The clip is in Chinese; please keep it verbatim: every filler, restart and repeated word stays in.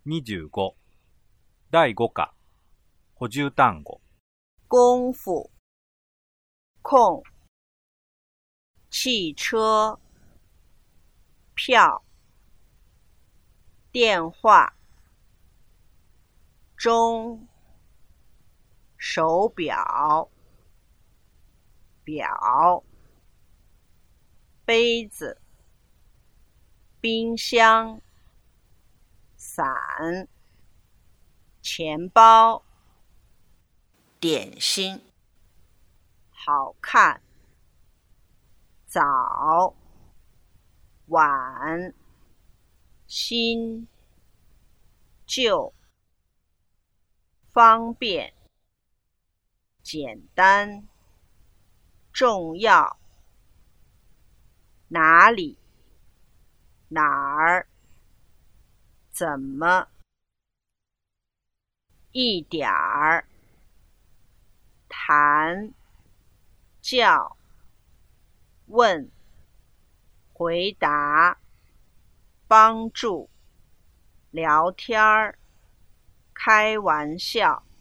にじゅうごだいご課補充単語功夫空汽车票电话钟手表表杯子冰箱伞钱包点心好看早晚新旧方便简单重要哪里哪儿怎么一点儿谈叫问回答帮助聊天儿开玩笑